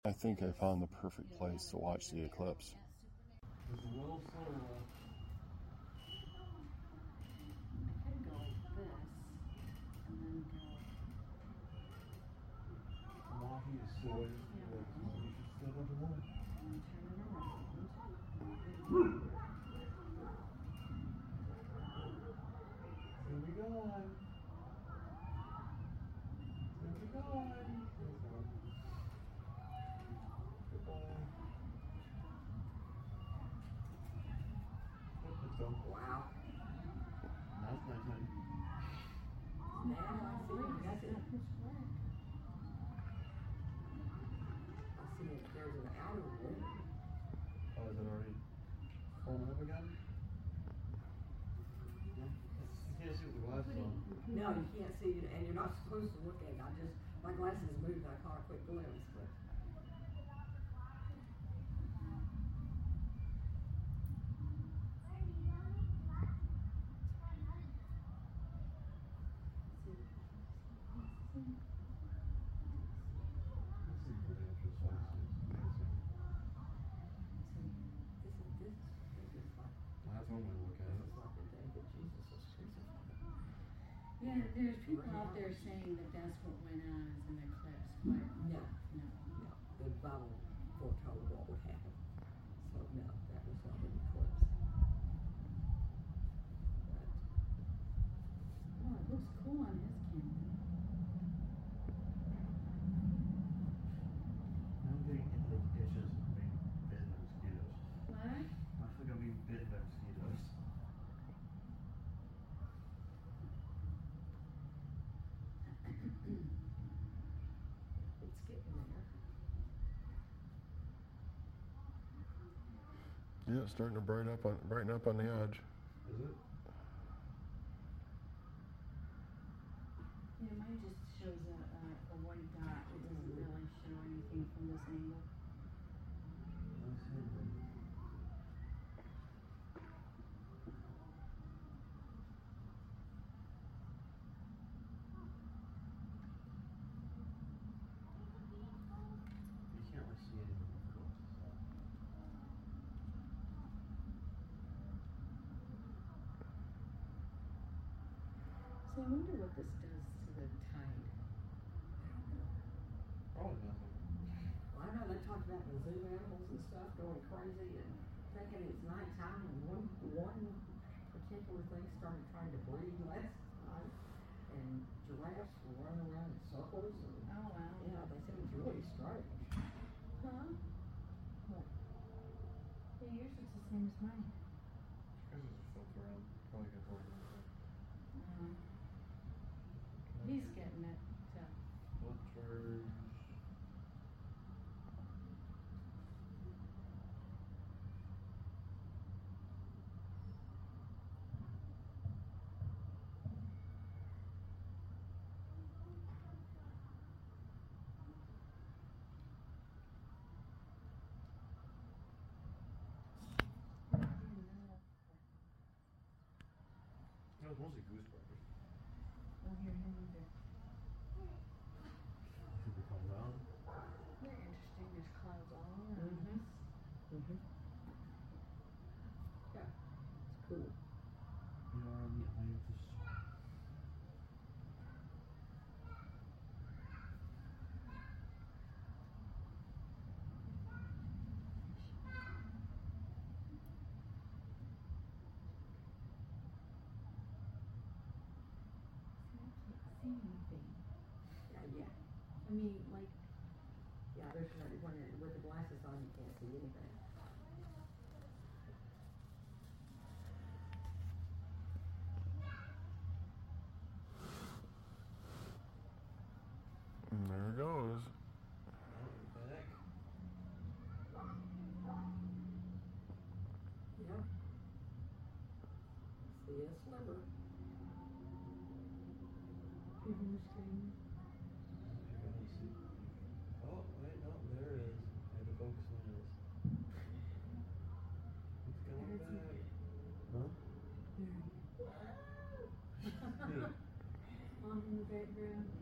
I think I found the perfect place to watch the eclipse. It's a little slower. I could go like this and then go. Mahi is so you should sit on the wall. And turn it around. Here we go. Here we go. Goodbye. Wow. That's my time. Now I see it. That's it. I see it. There's an outer rim. Oh, is it already full up again? No. You can't see what the glasses on. No, you can't see it, and you're not supposed to look at it. My glasses moved, and I caught a quick glimpse, but. That's one way to look at it. It's like the day that Jesus was crucified. Yeah, there's people out there saying that that's what went on as an eclipse, but No. The Bible foretold what would happen. So no, that was not an eclipse. But, oh, it looks cool on his camera. I'm getting like itches of being bitten by mosquitoes. What? I feel like I'm being bitten by mosquitoes. it's getting there. Yeah, it's starting to brighten up on the edge. Is it? Yeah, mine just shows a white dot. It doesn't really show anything from this angle. Let's see. You can't really see anything. So I wonder what this does to the tide. Probably nothing. Well, I know they talked about the zoo animals and stuff going crazy and thinking it's nighttime, and one particular thing started trying to breed last night, and giraffes were running around in circles. And, Oh, wow. yeah, they said it was really strange. Huh? What? Yeah, yours looks the same as mine. Because there's a filter on. Probably get bored of it. He's getting it, so. Filters. No, it's mostly gooseberries. Oh, here, there. Should we calm down? They're interesting. There's clouds all around Mm-hmm. us. Mm-hmm. Yeah, it's cool. We are on the Atlantis. See anything? Yeah. I mean, like, Yeah, there's when with the glasses on, you can't see anything. And there it goes. Back. Yeah. See a sliver. people in the screen. You're gonna see. Oh, wait, no, there it is. I had to focus on this. It's coming back. Huh? On in the background.